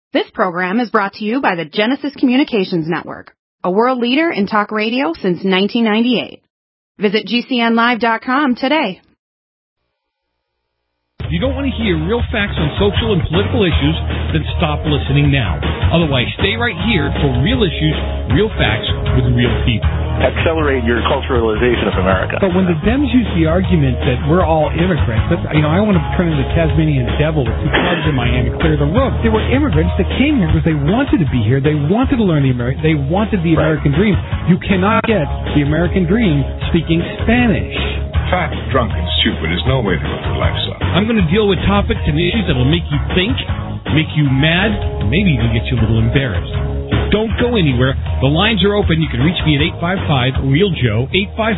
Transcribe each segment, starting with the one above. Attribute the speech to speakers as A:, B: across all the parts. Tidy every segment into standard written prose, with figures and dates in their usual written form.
A: This program is brought to you by the Genesis Communications Network, a world leader in talk radio since 1998. Visit GCNlive.com today.
B: If you don't want to hear real facts on social and political issues, then stop listening now. Otherwise, stay right here for real issues, real facts with real people.
C: Accelerate your culturalization of America.
D: But when the Dems use the argument that we're all immigrants, I want to turn into the Tasmanian devil with two clubs in Miami, clear the room. They were immigrants that came here because they wanted to be here. They wanted to learn they wanted the American dream. You cannot get the American dream speaking Spanish.
E: Fat, drunk, and stupid is no way to live your life, son.
B: I'm going to deal with topics and issues that will make you think, make you mad, and maybe even get you a little embarrassed. Don't go anywhere. The lines are open. You can reach me at 855-REAL-JOE,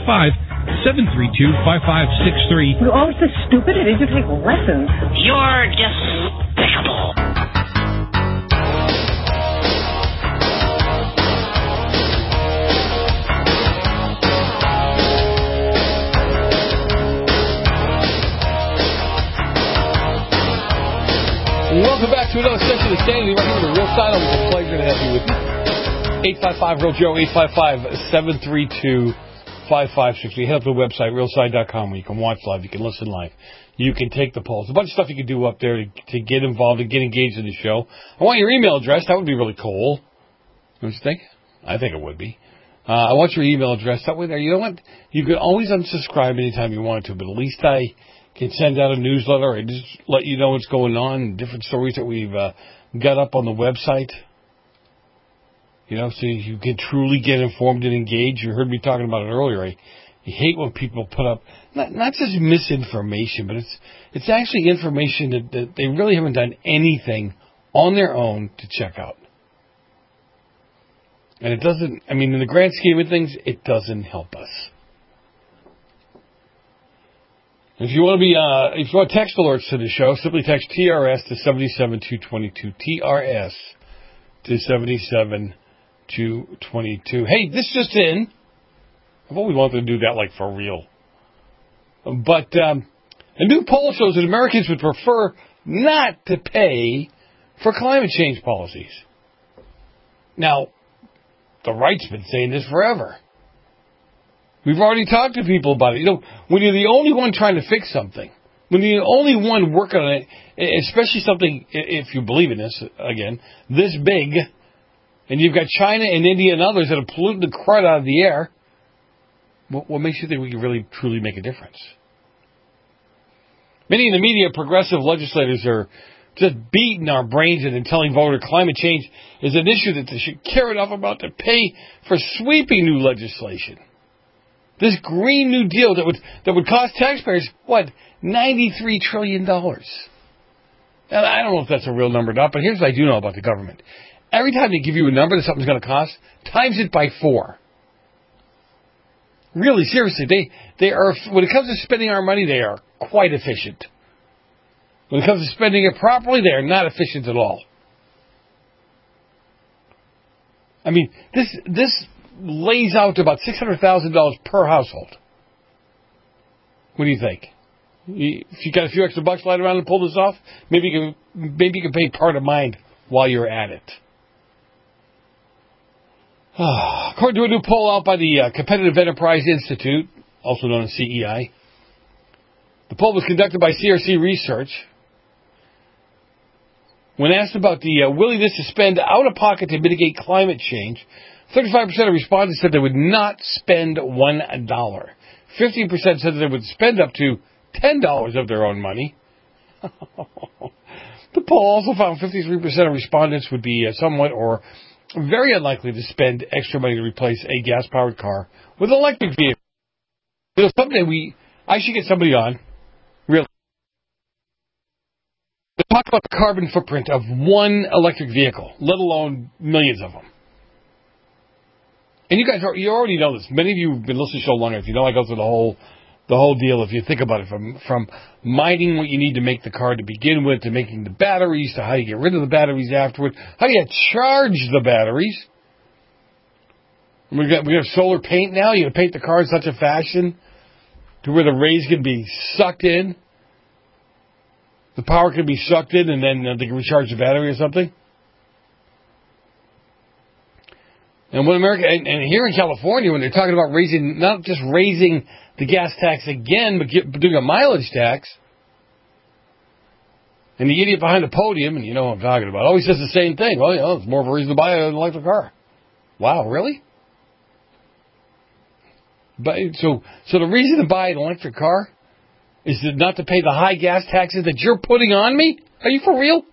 B: 855-732-5563.
F: You're always so stupid. I need to take lessons.
G: You're despicable.
H: Welcome back to another session of Sanity right here on the Real Side. Always a pleasure to have you with me. 855-REAL-JOE, 855-732-5563. Head up to the website, realside.com, where you can watch live, you can listen live, you can take the polls. A bunch of stuff you can do up there to get involved and get engaged in the show. I want your email address. That would be really cool. Don't you think? I think it would be. I want your email address. That way there, you know what? You can always unsubscribe anytime you want to, but at least I can send out a newsletter and just let you know what's going on, different stories that we've got up on the website. So you can truly get informed and engaged. You heard me talking about it earlier. I hate when people put up, not just misinformation, but it's actually information that they really haven't done anything on their own to check out. And it doesn't, in the grand scheme of things, it doesn't help us. If you want to text alerts to the show, simply text TRS to 77222. TRS to 77222. Hey, this just in. I've always wanted to do that, for real. But a new poll shows that Americans would prefer not to pay for climate change policies. Now, the right's been saying this forever. We've already talked to people about it. When you're the only one trying to fix something, when you're the only one working on it, especially something, if you believe in this, again, this big, and you've got China and India and others that are polluting the crud out of the air, what makes you think we can really, truly make a difference? Many in the media, progressive legislators are just beating our brains and telling voters climate change is an issue that they should care enough about to pay for sweeping new legislation. This Green New Deal that would cost taxpayers, $93 trillion. And I don't know if that's a real number or not, but here's what I do know about the government. Every time they give you a number that something's going to cost, times it by 4. Really, seriously, they are, when it comes to spending our money, they are quite efficient. When it comes to spending it properly, they are not efficient at all. This lays out to about $600,000 per household. What do you think? If you got a few extra bucks lying around and pull this off, maybe you can pay part of mine while you're at it. According to a new poll out by the Competitive Enterprise Institute, also known as CEI, the poll was conducted by CRC Research. When asked about the willingness to spend out of pocket to mitigate climate change, 35% of respondents said they would not spend $1. 15% said that they would spend up to $10 of their own money. The poll also found 53% of respondents would be somewhat or very unlikely to spend extra money to replace a gas-powered car with an electric vehicle. Someday I should get somebody on, really, to talk about the carbon footprint of one electric vehicle, let alone millions of them. And you guys, you already know this. Many of you have been listening to the show long enough. You know I go through the whole deal. If you think about it, from mining what you need to make the car to begin with, to making the batteries, to how you get rid of the batteries afterward, how you charge the batteries. We have solar paint now. You got to paint the car in such a fashion to where the rays can be sucked in. The power can be sucked in, and then they can recharge the battery or something. And when America, and here in California, when they're talking about raising, not just raising the gas tax again, but doing a mileage tax, and the idiot behind the podium, and you know what I'm talking about, always says the same thing. Well, you know, it's more of a reason to buy an electric car. Wow, really? But so the reason to buy an electric car is not to pay the high gas taxes that you're putting on me? Are you for real?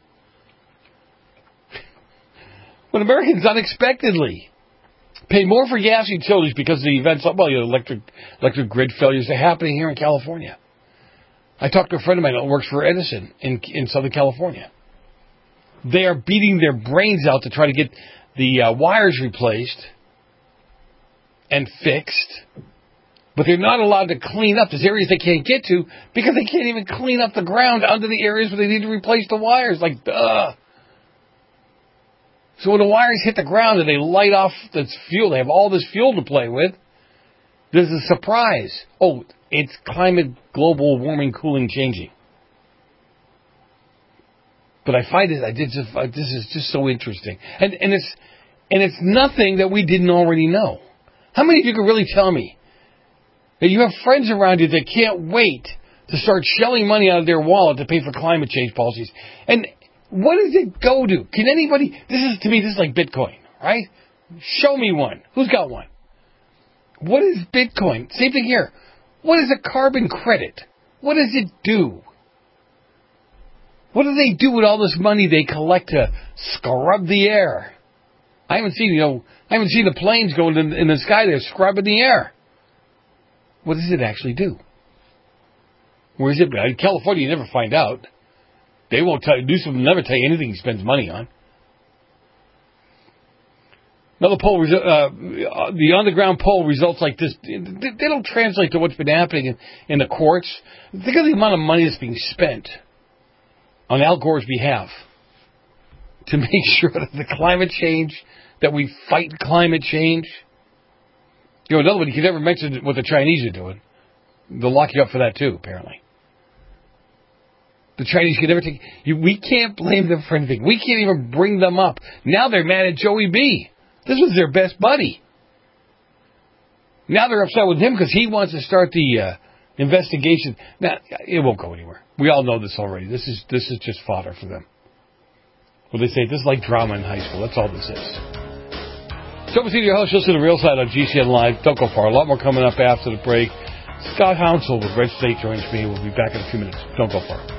H: When Americans unexpectedly pay more for gas utilities because of the events, well, you know, electric grid failures are happening here in California. I talked to a friend of mine that works for Edison in Southern California. They are beating their brains out to try to get the wires replaced and fixed, but they're not allowed to clean up. There's areas they can't get to because they can't even clean up the ground under the areas where they need to replace the wires. Like, duh. So when the wires hit the ground and they light off this fuel, they have all this fuel to play with, there's a surprise. Oh, it's climate, global warming, cooling, changing. But I find this is just so interesting. And it's nothing that we didn't already know. How many of you can really tell me that you have friends around you that can't wait to start shelling money out of their wallet to pay for climate change policies? And what does it go to? Can anybody... This is like Bitcoin, right? Show me one. Who's got one? What is Bitcoin? Same thing here. What is a carbon credit? What does it do? What do they do with all this money they collect to scrub the air? I haven't seen the planes going in the sky there scrubbing the air. What does it actually do? Where is it? In California, you never find out. They won't tell you. Newsom will never tell you anything he spends money on. Another poll, the on-the-ground poll results like this, they don't translate to what's been happening in the courts. Think of the amount of money that's being spent on Al Gore's behalf to make sure that the climate change, that we fight climate change. You know, another one, you can never mention what the Chinese are doing. They'll lock you up for that too, apparently. The Chinese can never take... We can't blame them for anything. We can't even bring them up. Now they're mad at Joey B. This was their best buddy. Now they're upset with him because he wants to start the investigation. Now, it won't go anywhere. We all know this already. This is just fodder for them. Well, they say this is like drama in high school. That's all this is. So, your host, listen to Real Side on GCN Live. Don't go far. A lot more coming up after the break. Scott Hounsel with Red State joins me. We'll be back in a few minutes. Don't go far.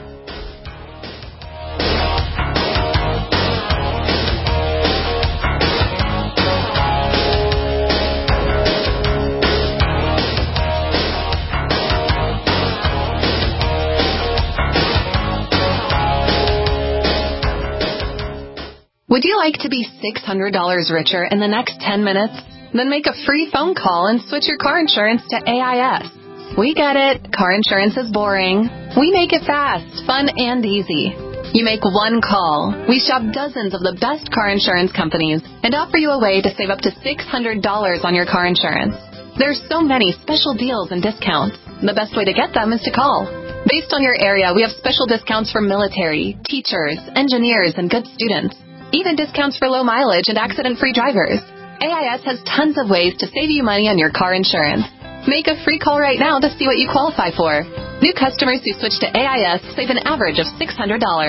I: Would you like to be $600 richer in the next 10 minutes? Then make a free phone call and switch your car insurance to AIS. We get it. Car insurance is boring. We make it fast, fun, and easy. You make one call. We shop dozens of the best car insurance companies and offer you a way to save up to $600 on your car insurance. There's so many special deals and discounts. The best way to get them is to call. Based on your area, we have special discounts for military, teachers, engineers, and good students. Even discounts for low mileage and accident-free drivers. AIS has tons of ways to save you money on your car insurance. Make a free call right now to see what you qualify for. New customers who switch to AIS save an average of $600.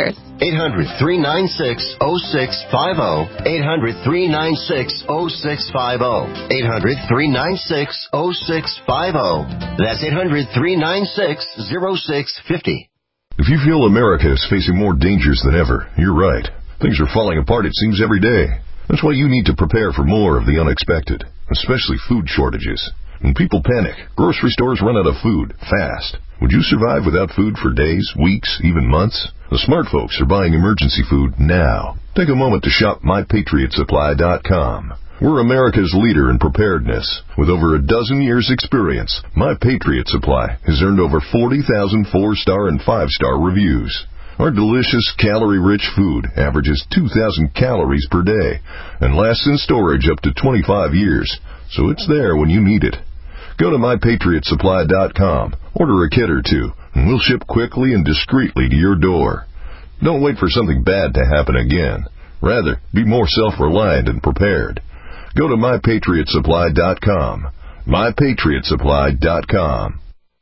J: 800-396-0650. 800-396-0650. 800-396-0650. That's 800-396-0650.
E: If you feel America is facing more dangers than ever, you're right. Things are falling apart, it seems, every day. That's why you need to prepare for more of the unexpected, especially food shortages. When people panic, grocery stores run out of food fast. Would you survive without food for days, weeks, even months? The smart folks are buying emergency food now. Take a moment to shop MyPatriotSupply.com. We're America's leader in preparedness. With over a dozen years' experience, My Patriot Supply has earned over 40,000 4-star and 5-star reviews. Our delicious, calorie-rich food averages 2,000 calories per day and lasts in storage up to 25 years, so it's there when you need it. Go to MyPatriotSupply.com, order a kit or two, and we'll ship quickly and discreetly to your door. Don't wait for something bad to happen again. Rather, be more self-reliant and prepared. Go to MyPatriotSupply.com. MyPatriotSupply.com.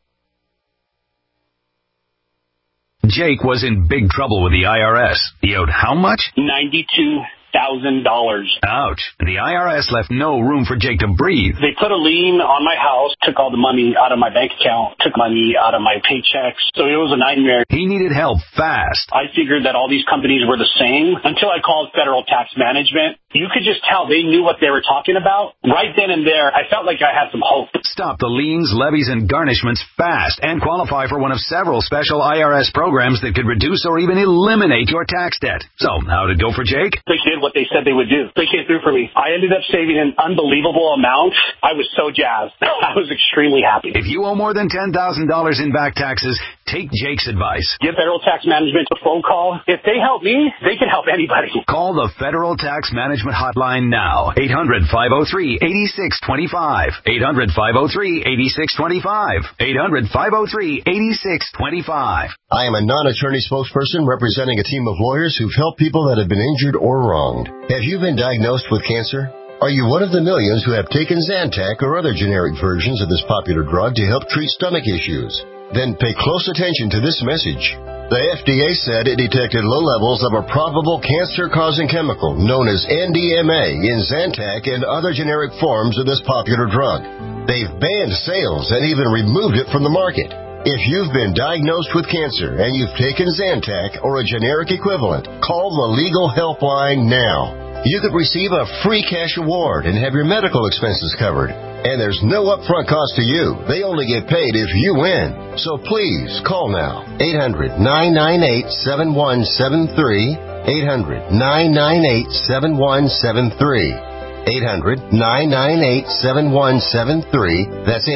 K: Jake was in big trouble with the IRS. He owed how much?
L: $92,000.
K: Ouch. The IRS left no room for Jake to breathe.
L: They put a lien on my house, took all the money out of my bank account, took money out of my paychecks. So it was a nightmare.
K: He needed help fast.
L: I figured that all these companies were the same until I called Federal Tax Management. You could just tell they knew what they were talking about. Right then and there, I felt like I had some hope.
K: Stop the liens, levies, and garnishments fast and qualify for one of several special IRS programs that could reduce or even eliminate your tax debt. So, how did it go for Jake?
L: They did what they said they would do. They came through for me. I ended up saving an unbelievable amount. I was so jazzed. I was extremely happy.
K: If you owe more than $10,000 in back taxes, take Jake's advice.
L: Give Federal Tax Management a phone call. If they help me, they can help anybody.
K: Call the Federal Tax Management Hotline now. 800-503-8625. 800-503-8625. 800-503-8625.
M: I am a non-attorney spokesperson representing a team of lawyers who've helped people that have been injured or wronged. Have you been diagnosed with cancer? Are you one of the millions who have taken Zantac or other generic versions of this popular drug to help treat stomach issues? Then pay close attention to this message. The FDA said it detected low levels of a probable cancer-causing chemical known as NDMA in Zantac and other generic forms of this popular drug. They've banned sales and even removed it from the market. If you've been diagnosed with cancer and you've taken Zantac or a generic equivalent, call the legal helpline now. You could receive a free cash award and have your medical expenses covered. And there's no upfront cost to you. They only get paid if you win. So please, call now. 800-998-7173. 800-998-7173. 800-998-7173. That's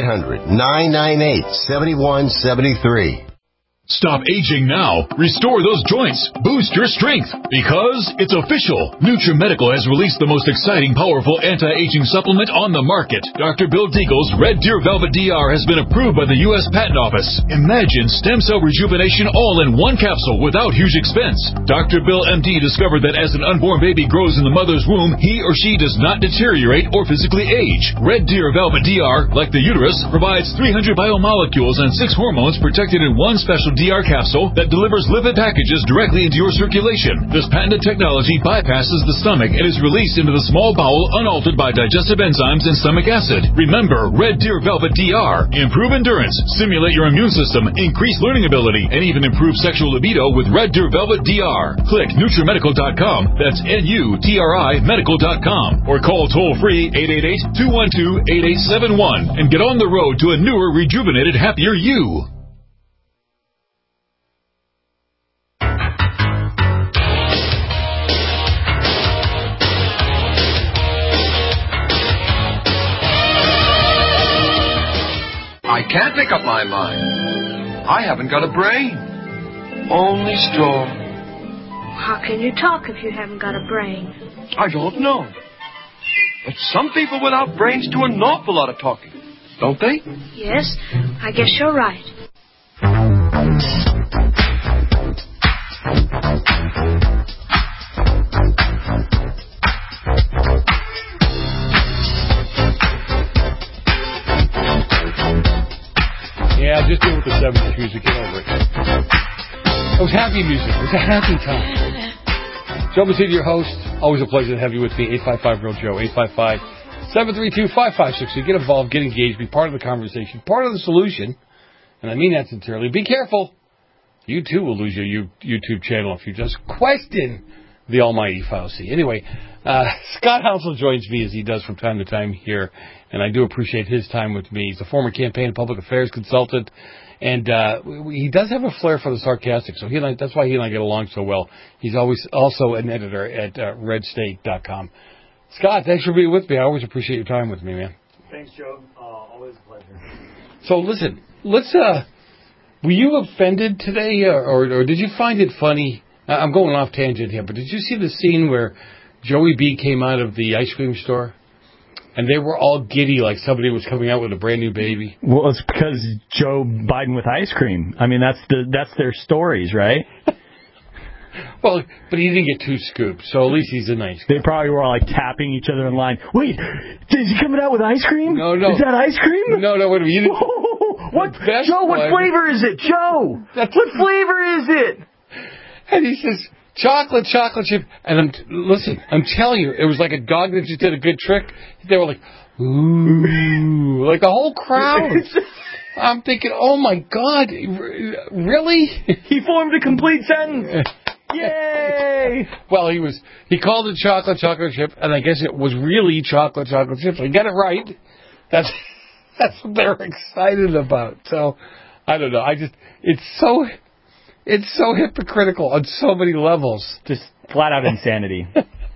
M: 800-998-7173.
N: Stop aging now. Restore those joints. Boost your strength. Because it's official. NutriMedical has released the most exciting, powerful anti-aging supplement on the market. Dr. Bill Deagle's Red Deer Velvet DR has been approved by the U.S. Patent Office. Imagine stem cell rejuvenation all in one capsule without huge expense. Dr. Bill MD discovered that as an unborn baby grows in the mother's womb, he or she does not deteriorate or physically age. Red Deer Velvet DR, like the uterus, provides 300 biomolecules and 6 hormones protected in one special DR capsule that delivers lipid packages directly into your circulation. This patented technology bypasses the stomach and is released into the small bowel unaltered by digestive enzymes and stomach acid. Remember, Red Deer Velvet DR. Improve endurance, stimulate your immune system, increase learning ability, and even improve sexual libido with Red Deer Velvet DR. Click NutriMedical.com, that's NUTRI Medical.com, or call toll-free 888-212-8871 and get on the road to a newer, rejuvenated, happier you.
O: I can't make up my mind. I haven't got a brain. Only straw.
P: How can you talk if you haven't got a brain?
O: I don't know. But some people without brains do an awful lot of talking, don't they?
P: Yes, I guess you're right.
H: Yeah, just deal with the 70s music. Get over it. It was happy music. It was a happy time. Joe Messina, your host. Always a pleasure to have you with me. 855-REAL-JOE. 855-732-5560. Get involved. Get engaged. Be part of the conversation. Part of the solution. And I mean that sincerely. Be careful. You, too, will lose your YouTube channel if you just question the almighty Fauci. Anyway, Scott Hounsel joins me as he does from time to time here, and I do appreciate his time with me. He's a former campaign and public affairs consultant, and he does have a flair for the sarcastic, so that's why he and I get along so well. He's always also an editor at redstate.com. Scott, thanks for being with me. I always appreciate your time with me, man.
Q: Thanks, Joe. Always a pleasure.
H: So listen, were you offended today, or did you find it funny? I'm going off tangent here, but did you see the scene where Joey B came out of the ice cream store and they were all giddy like somebody was coming out with a brand new baby?
Q: Well, it's because Joe Biden with ice cream. I mean, that's their stories, right?
H: Well, but he didn't get 2 scoops, so at least he's a nice guy.
R: They probably were all like tapping each other in line. Wait, is he coming out with ice cream?
H: No.
R: Is that ice cream?
H: No, wait a minute.
R: What? Joe, what flavor is it? Joe, what flavor is it?
H: And he says, chocolate chip. And I'm telling you, it was like a dog that just did a good trick. They were like, ooh, like the whole crowd. I'm thinking, oh my God, really?
R: He formed a complete sentence. Yay!
H: Well, he called it chocolate chip, and I guess it was really chocolate chips. I got it right. That's what they're excited about. So, I don't know. It's so hypocritical on so many levels.
R: Just flat out insanity.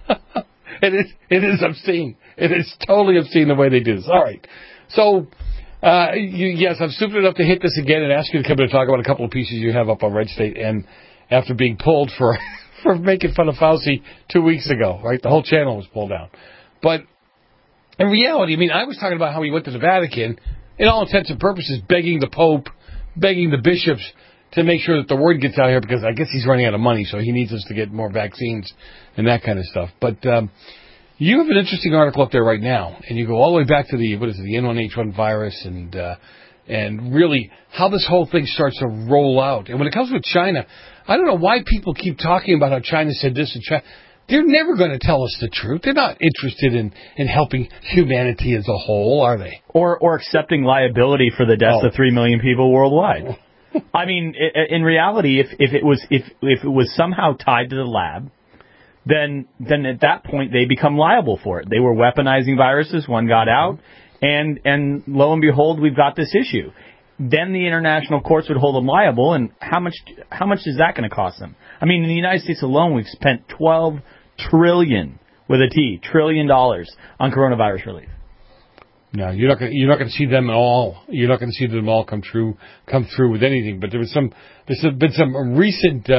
H: It is obscene. It is totally obscene the way they do this. All right. So, yes, I'm stupid enough to hit this again and ask you to come in and talk about a couple of pieces you have up on Red State, and after being pulled for making fun of Fauci 2 weeks ago, right? The whole channel was pulled down. But in reality, I mean, I was talking about how he went to the Vatican, in all intents and purposes, begging the Pope, begging the bishops to make sure that the word gets out here, because I guess he's running out of money, so he needs us to get more vaccines and that kind of stuff. But you have an interesting article up there right now, and you go all the way back to the N1H1 virus and really how this whole thing starts to roll out. And when it comes with China, I don't know why people keep talking about how China said this and China. They're never going to tell us the truth. They're not interested in helping humanity as a whole, are they?
R: Or accepting liability for the deaths of 3 million people worldwide. I mean, in reality, if it was somehow tied to the lab, then at that point they become liable for it. They were weaponizing viruses. One got out, and lo and behold, we've got this issue. Then the international courts would hold them liable, and how much is that going to cost them? I mean, in the United States alone, we've spent $12 trillion with a T, $1 trillion on coronavirus relief.
H: No, you're not going to see them all. You're not going to see them all come through with anything. But there's been some recent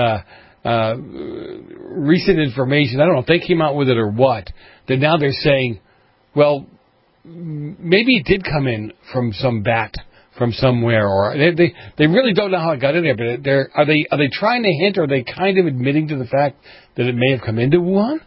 H: information. I don't know if they came out with it or what. That now they're saying, well, maybe it did come in from some bat from somewhere, or they really don't know how it got in there. But are they trying to hint, or are they kind of admitting to the fact that it may have come into Wuhan?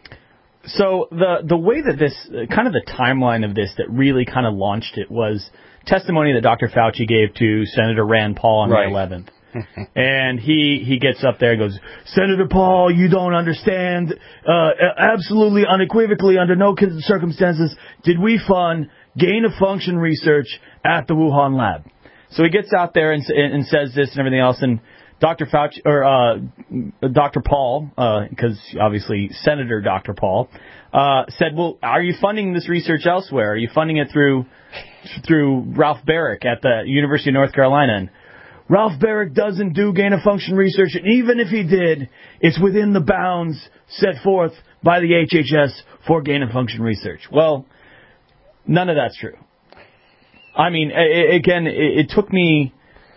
R: So the way that this, kind of the timeline of this that really kind of launched it was testimony that Dr. Fauci gave to Senator Rand Paul on May 11th. And he gets up there and goes, Senator Paul, you don't understand. Absolutely, unequivocally, under no circumstances did we fund gain-of-function research at the Wuhan lab. So he gets out there and says this and everything else, and Dr. Fauci, or Dr. Paul, because obviously Senator Dr. Paul, said, well, are you funding this research elsewhere? Are you funding it through Ralph Barrick at the University of North Carolina? And Ralph Barrick doesn't do gain-of-function research, and even if he did, it's within the bounds set forth by the HHS for gain-of-function research. Well, none of that's true. I mean, again, it took me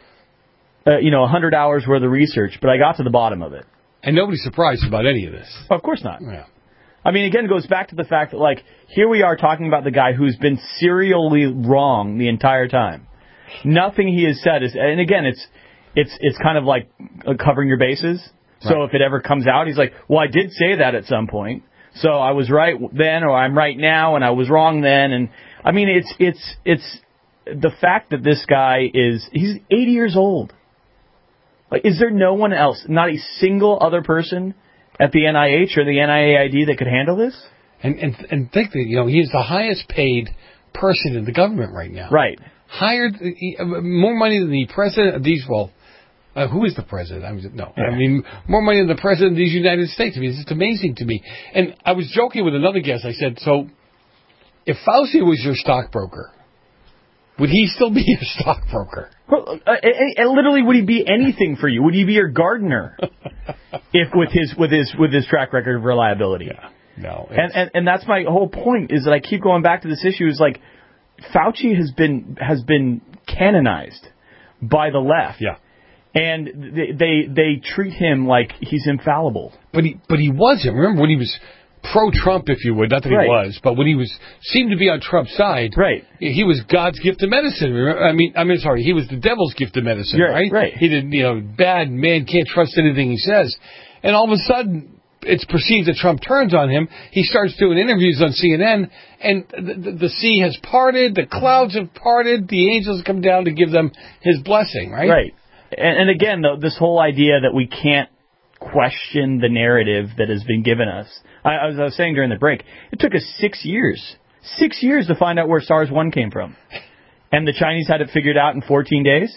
R: 100 hours worth of research, but I got to the bottom of it.
H: And nobody's surprised about any of this.
R: Of course not.
H: Yeah.
R: I mean, again, it goes back to the fact that, like, here we are talking about the guy who's been serially wrong the entire time. Nothing he has said is, and again, it's kind of like covering your bases. Right. So if it ever comes out, he's like, well, I did say that at some point. So I was right then, or I'm right now, and I was wrong then. And I mean, it's the fact that this guy he's 80 years old. Like, is there no one else, not a single other person at the NIH or the NIAID that could handle this? And
H: think that, he is the highest paid person in the government right now.
R: Right.
H: Hired more money than the president of these, who is the president? I mean, more money than the president of these United States. I mean, it's just amazing to me. And I was joking with another guest. I said, so if Fauci was your stockbroker, would he still be your stockbroker?
R: Well, literally, would he be anything for you? Would he be your gardener? If with his track record of reliability?
H: Yeah, no.
R: And that's my whole point, is that I keep going back to this issue. Is like, Fauci has been canonized by the left.
H: Yeah.
R: And they treat him like he's infallible.
H: But he wasn't. Remember when he was pro-Trump, if you would, not that he was, but when he seemed to be on Trump's side,
R: right?
H: He was God's gift of medicine. He was the devil's gift of medicine, right?
R: Right.
H: He did, bad man can't trust anything he says. and all of a sudden it's perceived that Trump turns on him. He starts doing interviews on CNN, and the sea has parted, the clouds have parted, the angels come down to give them his blessing, right?
R: Right. And again, though, this whole idea that we can't question the narrative that has been given us. As I was saying during the break, it took us 6 years. 6 years to find out where SARS-1 came from. And the Chinese had it figured out in 14 days?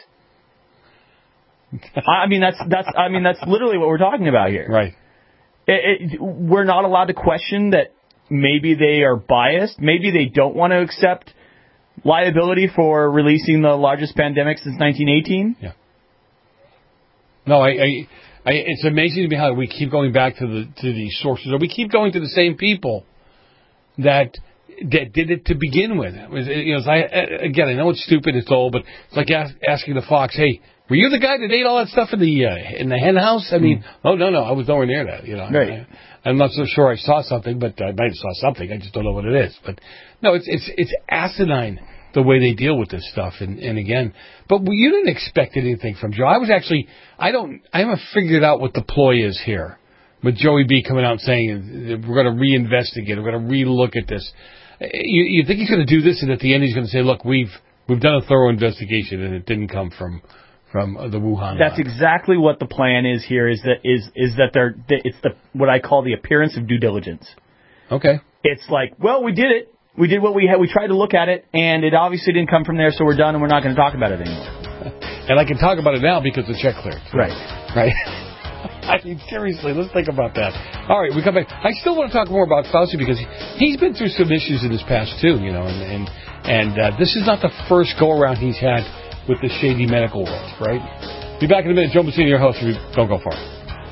R: I mean, that's literally what we're talking about here.
H: Right.
R: We're not allowed to question that maybe they are biased. Maybe they don't want to accept liability for releasing the largest pandemic since 1918.
H: Yeah. No, it's amazing to me how we keep going back to these sources, or we keep going to the same people that did it to begin with. Again, I know it's stupid, it's old, but it's like asking the fox, "Hey, were you the guy that ate all that stuff in the hen house?" I mean, oh no, I was nowhere near that.
R: Right.
H: I'm not so sure I saw something, but I might have saw something. I just don't know what it is. But no, it's asinine the way they deal with this stuff. And again, but you didn't expect anything from Joe. I haven't figured out what the ploy is here. With Joey B coming out and saying we're going to reinvestigate, we're going to relook at this. You think he's going to do this, and at the end he's going to say, "Look, we've done a thorough investigation, and it didn't come from the Wuhan."
R: That's
H: lab.
R: Exactly what the plan is here. Is that it's what I call the appearance of due diligence.
H: Okay.
R: It's like, well, we did it. We did what we had. We tried to look at it, and it obviously didn't come from there, so we're done, and we're not going to talk about it anymore.
H: And I can talk about it now because the check cleared.
R: Right.
H: I mean, seriously, let's think about that. All right, we come back. I still want to talk more about Fauci because he's been through some issues in his past too, and this is not the first go around he's had with the shady medical world, right? Be back in a minute. Joe Messina, your host. Don't go far.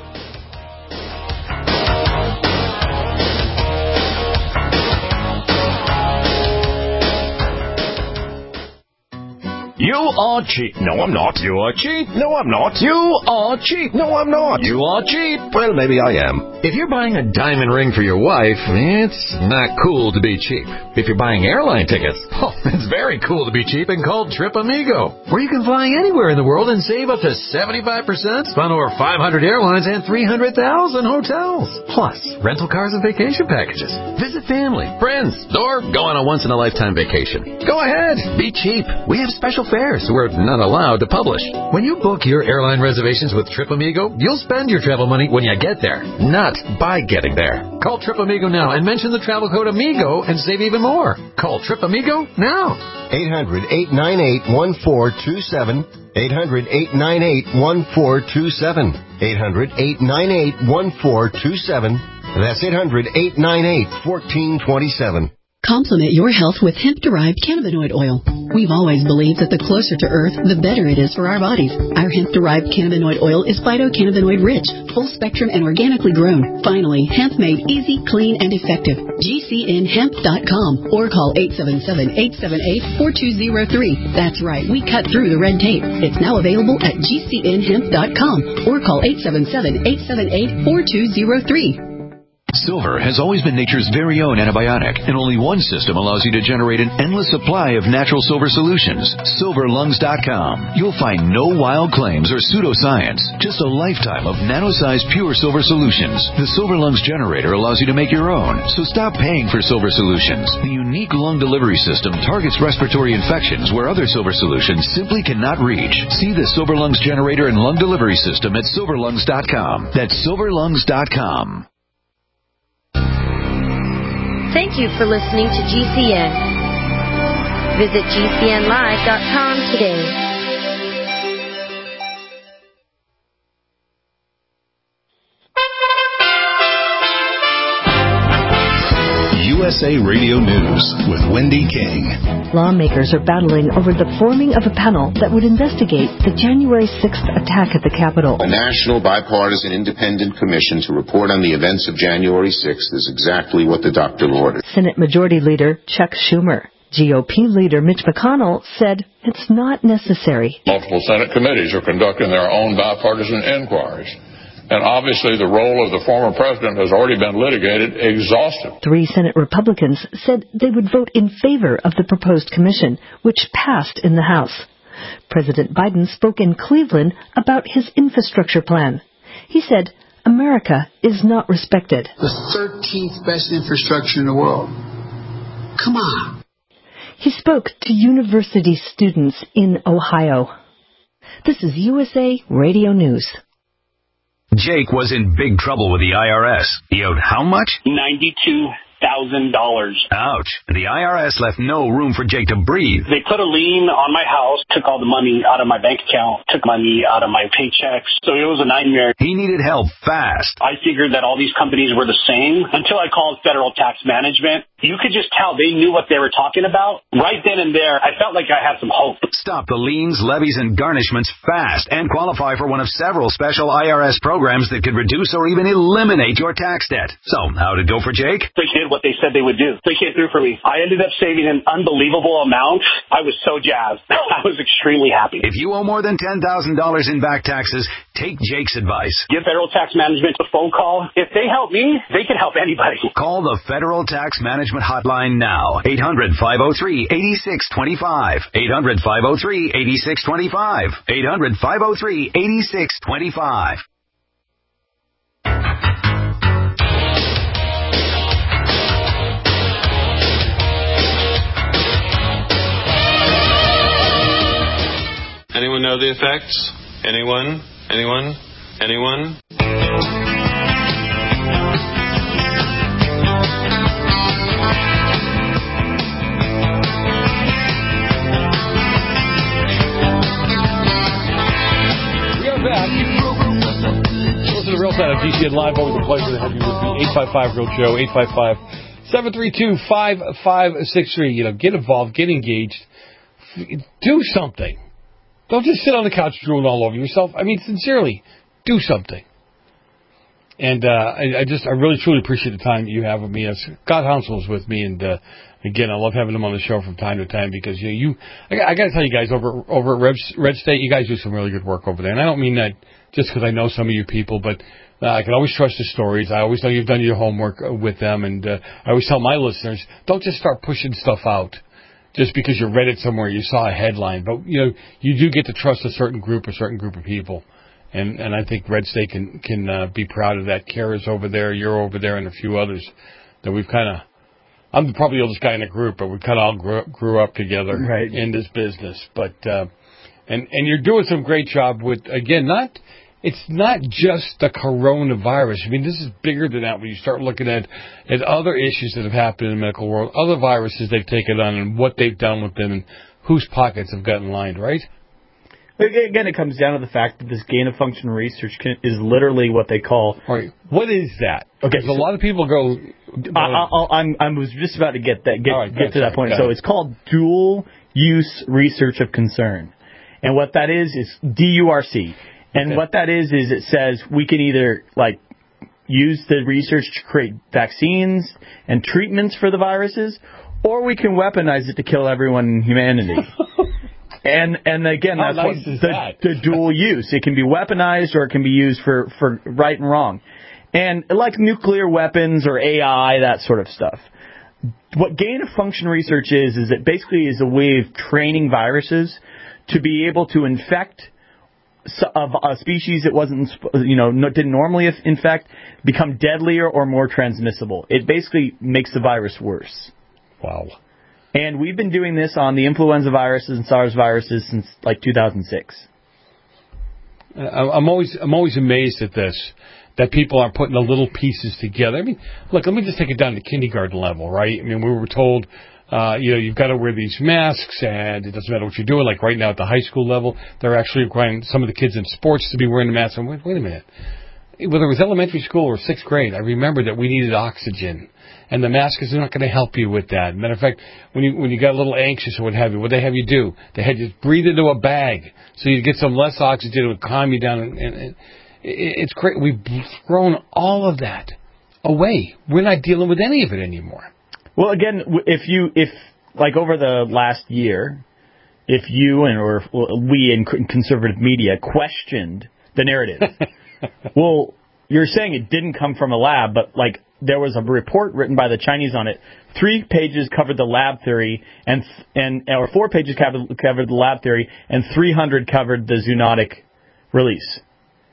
S: You are cheap. No, I'm not. You are cheap. No, I'm not. You are cheap. No, I'm not. You are cheap. Well, maybe I am. If you're buying a diamond ring for your wife, it's not cool to be cheap. If you're buying airline tickets, it's very cool to be cheap and called Trip Amigo, where you can fly anywhere in the world and save up to 75% on over 500 airlines and 300,000 hotels. Plus, rental cars and vacation packages. Visit family, friends, or go on a once-in-a-lifetime vacation. Go ahead. Be cheap. We have special fares we're not allowed to publish. When you book your airline reservations with Trip Amigo, you'll spend your travel money when you get there, not by getting there. Call Trip Amigo now and mention the travel code AMIGO and save even more. Call Trip Amigo now.
M: 800-898-1427. 800-898-1427. 800-898-1427. That's 800-898-1427.
T: Complement your health with hemp-derived cannabinoid oil. We've always believed that the closer to Earth, the better it is for our bodies. Our hemp-derived cannabinoid oil is phytocannabinoid rich, full spectrum and organically grown. Finally, hemp made easy, clean, and effective. GCNhemp.com or call 877-878-4203. That's right, we cut through the red tape. It's now available at GCNhemp.com or call 877-878-4203.
U: Silver has always been nature's very own antibiotic, and only one system allows you to generate an endless supply of natural silver solutions. SilverLungs.com. You'll find no wild claims or pseudoscience, just a lifetime of nano-sized pure silver solutions. The Silver Lungs generator allows you to make your own, so stop paying for silver solutions. The unique lung delivery system targets respiratory infections where other silver solutions simply cannot reach. See the Silver Lungs generator and lung delivery system at SilverLungs.com. That's SilverLungs.com.
P: Thank you for listening to GCN. Visit GCNlive.com today.
V: USA Radio News with Wendy King.
W: Lawmakers are battling over the forming of a panel that would investigate the January 6th attack at the Capitol.
X: A national, bipartisan, independent commission to report on the events of January 6th is exactly what the doctor ordered.
W: Senate Majority Leader Chuck Schumer. GOP leader Mitch McConnell said it's not necessary.
Y: Multiple Senate committees are conducting their own bipartisan inquiries. And obviously the role of the former president has already been litigated exhaustively.
W: 3 Senate Republicans said they would vote in favor of the proposed commission, which passed in the House. President Biden spoke in Cleveland about his infrastructure plan. He said, America is not respected.
A: The 13th best infrastructure in the world. Come on.
W: He spoke to university students in Ohio. This is USA Radio News.
K: Jake was in big trouble with the IRS. He owed how much?
L: $92,000.
K: Ouch. The IRS left no room for Jake to breathe.
L: They put a lien on my house, took all the money out of my bank account, took money out of my paychecks. So it was a nightmare.
K: He needed help fast.
L: I figured that all these companies were the same until I called Federal Tax Management. You could just tell they knew what they were talking about. Right then and there, I felt like I had some hope.
K: Stop the liens, levies, and garnishments fast and qualify for one of several special IRS programs that could reduce or even eliminate your tax debt. So, how did it go for Jake?
L: They did what they said they would do. They came through for me. I ended up saving an unbelievable amount. I was so jazzed. I was extremely happy.
K: If you owe more than $10,000 in back taxes, take Jake's advice.
L: Give Federal Tax Management a phone call. If they help me, they can help anybody.
K: Call the Federal Tax Management hotline now. 800-503-8625. 800-503-8625. 800-503-8625.
B: Anyone know the effects? Anyone? Anyone? Anyone?
H: Listen to Real Side of GCN Live. Always a pleasure to have you with me. 855-REAL-JOE, 855-732-5563. You know, get involved, get engaged, do something. Don't just sit on the couch drooling all over yourself. I mean, sincerely, do something. And I really, truly appreciate the time that you have with me. Scott Hounsell's with me, and again, I love having him on the show from time to time because I got to tell you guys, over at Red State, you guys do some really good work over there. And I don't mean that just because I know some of you people, but I can always trust the stories. I always know you've done your homework with them, and I always tell my listeners, don't just start pushing stuff out just because you read it somewhere, you saw a headline. But, you do get to trust a certain group of people. And I think Red State can be proud of that. Kara's over there, you're over there, and a few others that we've I'm probably the oldest guy in the group, but we kind of all grew up together in this business. But, and you're doing some great job with, again, it's not just the coronavirus. I mean, this is bigger than that when you start looking at other issues that have happened in the medical world, other viruses they've taken on and what they've done with them and whose pockets have gotten lined, right?
R: Again, it comes down to the fact that this gain-of-function research is literally what they call...
H: All right. What is that? Okay, a lot of people go...
R: I was just about to get to that point. So it's called dual-use research of concern. And what that is DURC. And what that is it says we can either, use the research to create vaccines and treatments for the viruses, or we can weaponize it to kill everyone in humanity. And again, that's the dual use. It can be weaponized or it can be used for right and wrong. And like nuclear weapons or AI, that sort of stuff. What gain-of-function research is it basically is a way of training viruses to be able to infect of a species that didn't normally infect, become deadlier or more transmissible. It basically makes the virus worse.
H: Wow.
R: And we've been doing this on the influenza viruses and SARS viruses since 2006.
H: I'm always amazed at this, that people aren't putting the little pieces together. I mean, look, let me just take it down to kindergarten level, right? I mean, we were told, you've got to wear these masks, and it doesn't matter what you're doing. Like right now at the high school level, they're actually requiring some of the kids in sports to be wearing the mask. Wait a minute. Whether it was elementary school or 6th grade, I remember that we needed oxygen, and the mask is not going to help you with that. Matter of fact, when you got a little anxious or what have you, what they have you do? They had you breathe into a bag so you get some less oxygen. It would calm you down, and it's great. We've thrown all of that away. We're not dealing with any of it anymore.
R: Well, again, if over the last year, if you or we in conservative media questioned the narrative, well, you're saying it didn't come from a lab, but there was a report written by the Chinese on it. 3 pages covered the lab theory, or 4 pages covered the lab theory, and 300 covered the zoonotic release.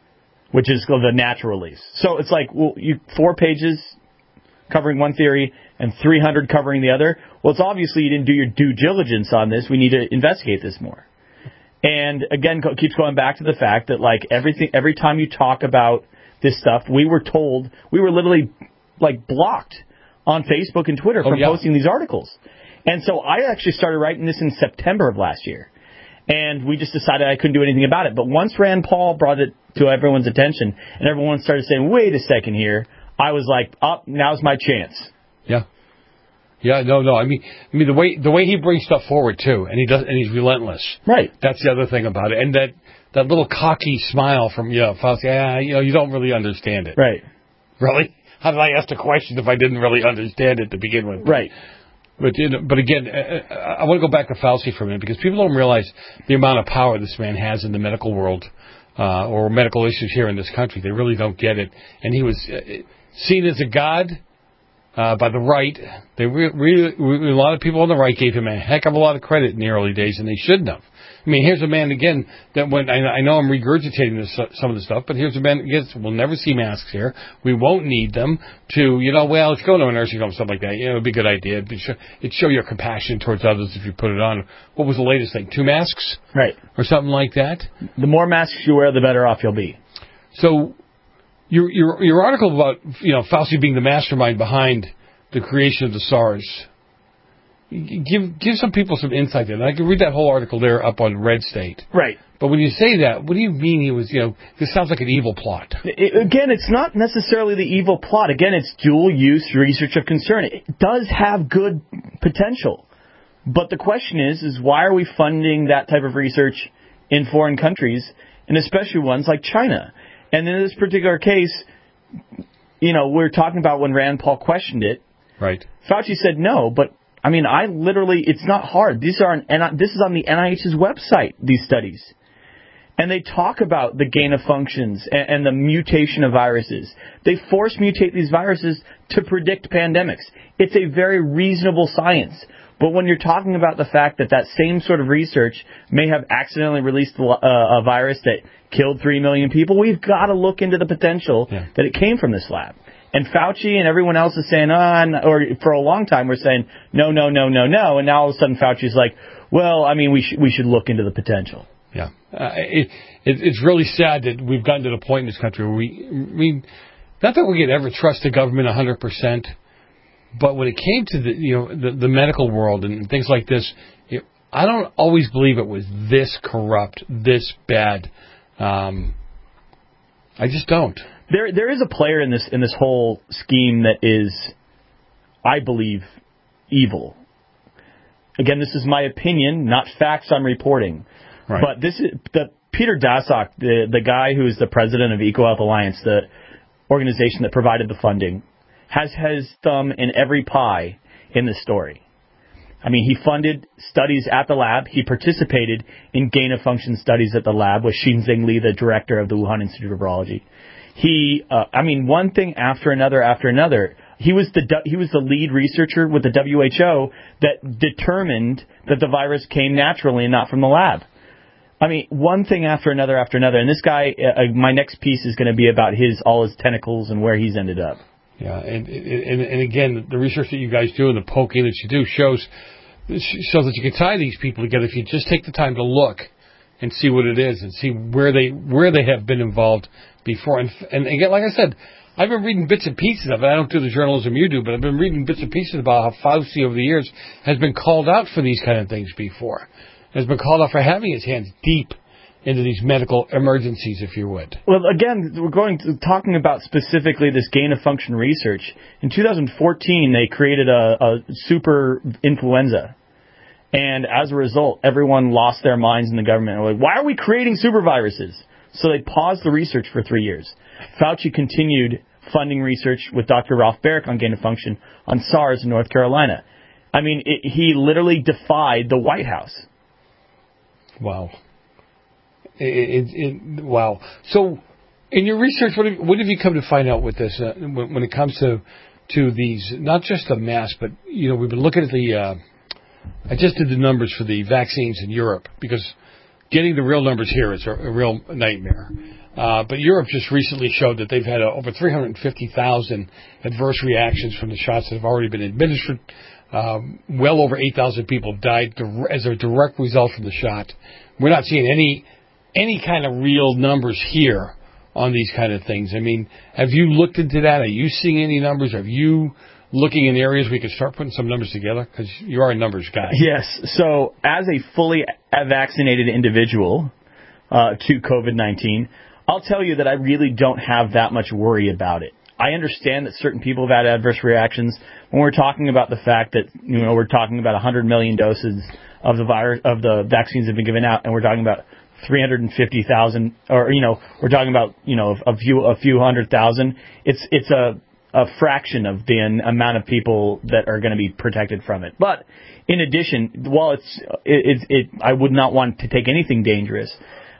R: which is the natural release. So it's like, well, 4 pages covering one theory and 300 covering the other. Well, it's obviously you didn't do your due diligence on this. We need to investigate this more. And again, keeps going back to the fact that like every time you talk about this stuff, we were literally like blocked on Facebook and Twitter from posting these articles. And so I actually started writing this in September of last year. And we just decided I couldn't do anything about it. But once Rand Paul brought it to everyone's attention and everyone started saying, wait a second here, I was like, now's my chance.
H: Yeah. Yeah, no. I mean, the way he brings stuff forward too, and he's relentless.
R: Right.
H: That's the other thing about it, and that little cocky smile from Fauci. You don't really understand it.
R: Right.
H: Really? How did I ask the question if I didn't really understand it to begin with?
R: Right.
H: But again, I want to go back to Fauci for a minute because people don't realize the amount of power this man has in the medical world or medical issues here in this country. They really don't get it, and he was seen as a god. By the right, a lot of people on the right gave him a heck of a lot of credit in the early days, and they shouldn't have. I mean, here's a man again that when I know I'm regurgitating some of the stuff, but here's a man that gets, we'll never see masks here. We won't need them to, let's go to a nursing home, stuff like that. It'd be a good idea. It'd show your compassion towards others if you put it on. What was the latest thing? 2 masks?
R: Right.
H: Or something like that?
R: The more masks you wear, the better off you'll be.
H: So, your article about Fauci being the mastermind behind the creation of the SARS, give some people some insight there. And I can read that whole article there up on Red State.
R: Right.
H: But when you say that, what do you mean he was? This sounds like an evil plot.
R: Again, it's not necessarily the evil plot. Again, it's dual use research of concern. It does have good potential, but the question is why are we funding that type of research in foreign countries, and especially ones like China? And in this particular case, we're talking about when Rand Paul questioned it.
H: Right.
R: Fauci said no, but I mean, it's not hard. This is on the NIH's website, these studies. And they talk about the gain of functions and the mutation of viruses. They force mutate these viruses to predict pandemics. It's a very reasonable science. But when you're talking about the fact that same sort of research may have accidentally released a virus that killed 3 million people, we've got to look into the potential that it came from this lab. And Fauci and everyone else is saying, or for a long time we're saying, no. And now all of a sudden Fauci's like, well, I mean, we should look into the potential.
H: Yeah. It's really sad that we've gotten to the point in this country where we not that we could ever trust the government 100%, but when it came to the medical world and things like this, I don't always believe it was this corrupt, this bad. I just don't.
R: There is a player in this whole scheme that is, I believe, evil. Again, this is my opinion, not facts I'm reporting. Right. But this is Peter Daszak, the guy who is the president of EcoHealth Alliance, the organization that provided the funding, has his thumb in every pie in this story. I mean, he funded studies at the lab. He participated in gain-of-function studies at the lab with Xinzheng Li, the director of the Wuhan Institute of Virology. One thing after another. He was the lead researcher with the WHO that determined that the virus came naturally and not from the lab. I mean, one thing after another. And this guy, my next piece is going to be about all his tentacles and where he's ended up.
H: Yeah, and again, the research that you guys do and the poking that you do shows that you can tie these people together if you just take the time to look and see what it is and see where they have been involved before. And again, like I said, I've been reading bits and pieces of it. I don't do the journalism you do, but I've been reading bits and pieces about how Fauci over the years has been called out for these kind of things before. Has been called out for having his hands deep into these medical emergencies, if you would.
R: Well, again, we're talking about specifically this gain-of-function research. In 2014, they created a super influenza. And as a result, everyone lost their minds in the government. They're like, why are we creating super viruses? So they paused the research for 3 years. Fauci continued funding research with Dr. Ralph Baric on gain-of-function on SARS in North Carolina. I mean, he literally defied the White House.
H: Wow. Wow. So, in your research, what have you come to find out with this when it comes to these, not just the mass, but, we've been looking at I just did the numbers for the vaccines in Europe because getting the real numbers here is a real nightmare. But Europe just recently showed that they've had over 350,000 adverse reactions from the shots that have already been administered. Well over 8,000 people died as a direct result from the shot. We're not seeing any kind of real numbers here on these kind of things. I mean, have you looked into that? Are you seeing any numbers? Are you looking in areas we could start putting some numbers together? Because you are a numbers guy.
R: Yes. So as a fully vaccinated individual to COVID-19, I'll tell you that I really don't have that much worry about it. I understand that certain people have had adverse reactions. When we're talking about the fact that, we're talking about 100 million doses of the virus, of the vaccines that have been given out, and we're talking about 350,000, or, we're talking about, a few 100,000. It's a fraction of the amount of people that are going to be protected from it. But in addition, while I would not want to take anything dangerous,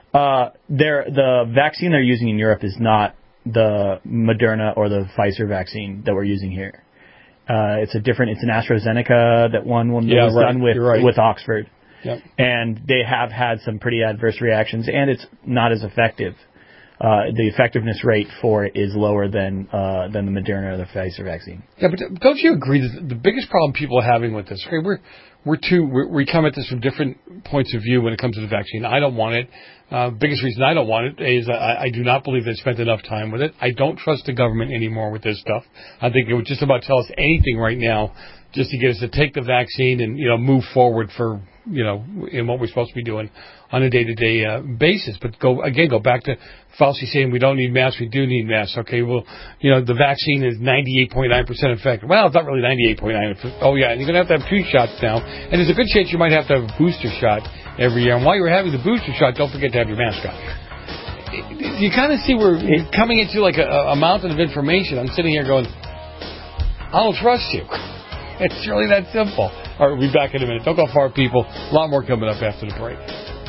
R: the vaccine they're using in Europe is not the Moderna or the Pfizer vaccine that we're using here. It's an AstraZeneca that one was done with Oxford. Yep. And they have had some pretty adverse reactions, and it's not as effective. The effectiveness rate for it is lower than the Moderna or the Pfizer vaccine.
H: Yeah, but don't you agree that the biggest problem people are having with this? Okay, we come at this from different points of view when it comes to the vaccine. I don't want it. Biggest reason I don't want it is I do not believe they've spent enough time with it. I don't trust the government anymore with this stuff. I think it would just about tell us anything right now just to get us to take the vaccine and move forward for in what we're supposed to be doing on a day-to-day basis. But go back to Fauci saying we don't need masks, we do need masks. Okay, well, the vaccine is 98.9% effective. Well, it's not really 98.9%. Oh, yeah, and you're going to have 2 shots now. And there's a good chance you might have to have a booster shot every year. And while you're having the booster shot, don't forget to have your mask on. You kind of see we're coming into like a mountain of information. I'm sitting here going, I don't trust you. It's really that simple. All right, we'll be back in a minute. Don't go far, people. A lot more coming up after the break.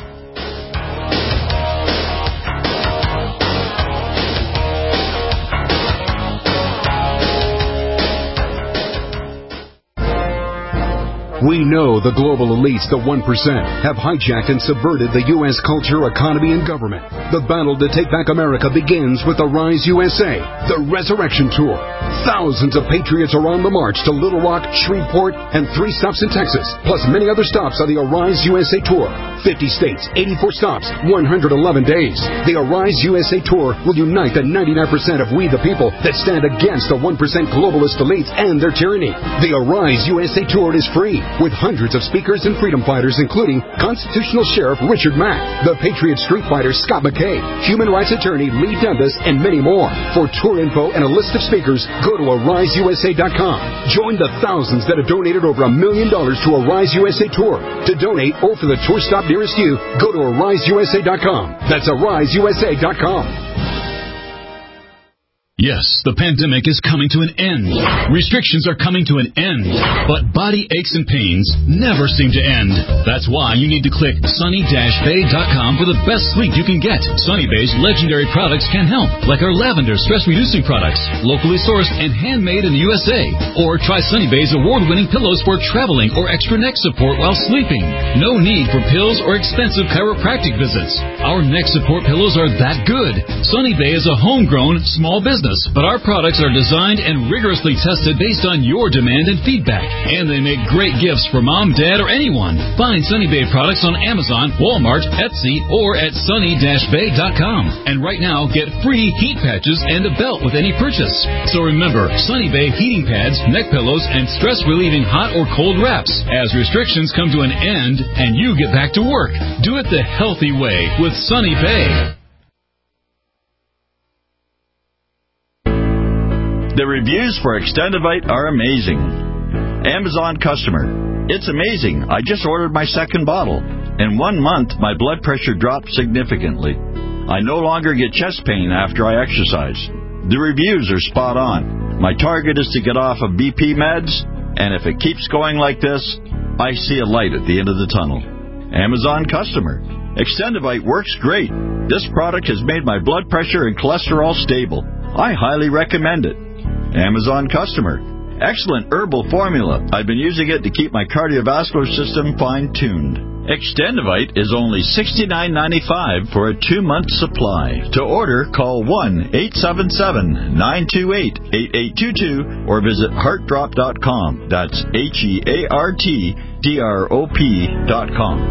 C: We know the global elites, the 1%, have hijacked and subverted the U.S. culture, economy, and government. The battle to take back America begins with the Rise USA, the Resurrection Tour. Thousands of patriots are on the march to Little Rock, Shreveport, and 3 stops in Texas, plus many other stops on the Arise USA Tour. 50 states, 84 stops, 111 days. The Arise USA Tour will unite the 99% of we the people that stand against the 1% globalist elites and their tyranny. The Arise USA Tour is free, with hundreds of speakers and freedom fighters, including Constitutional Sheriff Richard Mack, the Patriot Street Fighter Scott McKay, Human Rights Attorney Lee Dundas, and many more. For tour info and a list of speakers, go to AriseUSA.com. Join the thousands that have donated over $1 million to Arise USA Tour. To donate or for the tour stop nearest you, go to AriseUSA.com. That's AriseUSA.com.
N: Yes, the pandemic is coming to an end. Restrictions are coming to an end. But body aches and pains never seem to end. That's why you need to click sunny-bay.com for the best sleep you can get. Sunny Bay's legendary products can help, like our lavender stress-reducing products, locally sourced and handmade in the USA. Or try Sunny Bay's award-winning pillows for traveling or extra neck support while sleeping. No need for pills or expensive chiropractic visits. Our neck support pillows are that good. Sunny Bay is a homegrown, small business, but our products are designed and rigorously tested based on your demand and feedback. And they make great gifts for mom, dad, or anyone. Find Sunny Bay products on Amazon, Walmart, Etsy, or at sunny-bay.com. And right now, get free heat patches and a belt with any purchase. So remember, Sunny Bay heating pads, neck pillows, and stress-relieving hot or cold wraps. As restrictions come to an end and you get back to work, do it the healthy way with Sunny Bay.
D: The reviews for Extendivite are amazing. Amazon customer. It's amazing. I just ordered my second bottle. In 1 month, my blood pressure dropped significantly. I no longer get chest pain after I exercise. The reviews are spot on. My target is to get off of BP meds, and if it keeps going like this, I see a light at the end of the tunnel. Amazon customer. Extendivite works great. This product has made my blood pressure and cholesterol stable. I highly recommend it. Amazon customer. Excellent herbal formula. I've been using it to keep my cardiovascular system fine-tuned. Extendivite is only $69.95 for a 2-month supply. To order, call 1-877-928-8822 or visit heartdrop.com. That's HEARTDROP.com.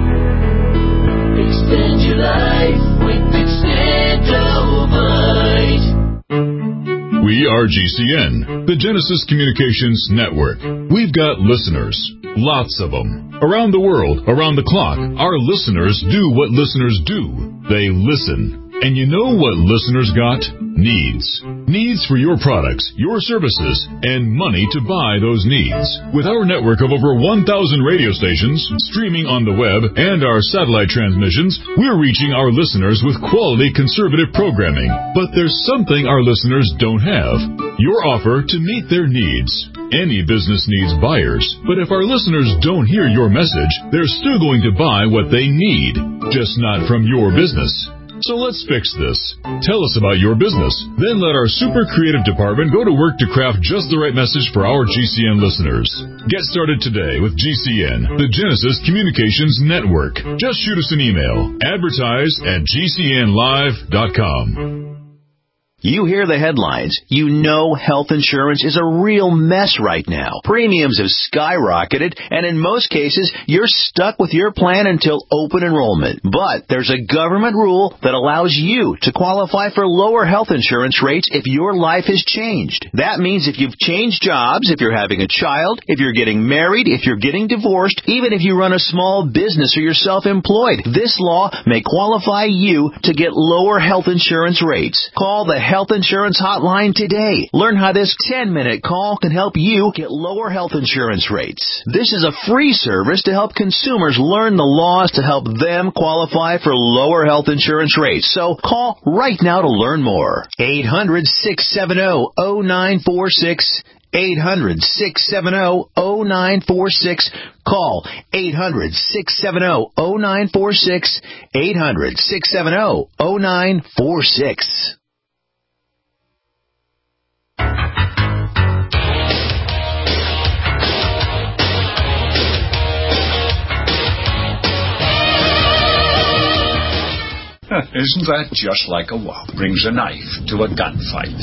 E: Extend your life with Extendivite.
N: We are GCN, the Genesis Communications Network. We've got listeners, lots of them. Around the world, around the clock, our listeners do what listeners do. They listen. And you know what listeners got? Needs. Needs for your products, your services, and money to buy those needs. With our network of over 1,000 radio stations, streaming on the web, and our satellite transmissions, we're reaching our listeners with quality conservative programming. But there's something our listeners don't have. Your offer to meet their needs. Any business needs buyers, but if our listeners don't hear your message, they're still going to buy what they need, just not from your business. So let's fix this. Tell us about your business. Then let our super creative department go to work to craft just the right message for our GCN listeners. Get started today with GCN, the Genesis Communications Network. Just shoot us an email. Advertise@GCNlive.com.
U: You hear the headlines. You know health insurance is a real mess right now. Premiums have skyrocketed, and in most cases, you're stuck with your plan until open enrollment. But there's a government rule that allows you to qualify for lower health insurance rates if your life has changed. That means if you've changed jobs, if you're having a child, if you're getting married, if you're getting divorced, even if you run a small business or you're self-employed, this law may qualify you to get lower health insurance rates. Call the Health Insurance Hotline today. Learn how this 10-minute call can help you get lower health insurance rates. This is a free service to help consumers learn the laws to help them qualify for lower health insurance rates. So call right now to learn more. 800-670-0946. 800-670-0946. Call 800-670-0946. 800-670-0946.
F: Isn't that just like a wop brings a knife to a gunfight?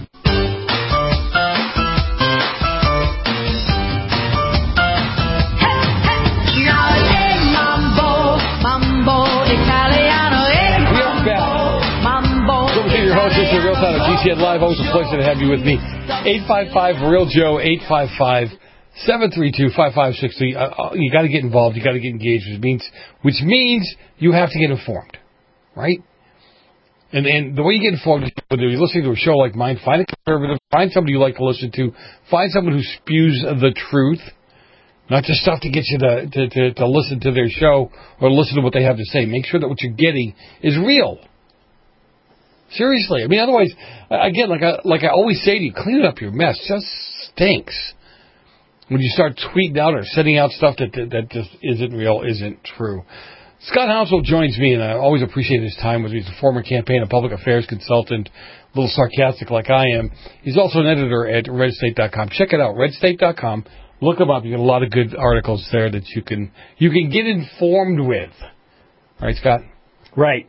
H: This is Real Time on GCN Live. Always a pleasure to have you with me. 855-REAL-JOE, 855-732-5563. You got to get involved. You got to get engaged, which means you have to get informed, right? And the way you get informed is whether you're listening to a show like mine, find a conservative, find somebody you like to listen to, find someone who spews the truth, not just stuff to get you to listen to their show or listen to what they have to say. Make sure that what you're getting is real. Seriously, I mean, otherwise, again, like I always say to you, clean up your mess. Just stinks when you start tweeting out or sending out stuff that just isn't real, isn't true. Scott Hounsell joins me, and I always appreciate his time with me. He's a former campaign and public affairs consultant, a little sarcastic like I am. He's also an editor at redstate.com. Check it out, redstate.com. Look him up. You get a lot of good articles there that you can get informed with. Right, Scott?
R: Right.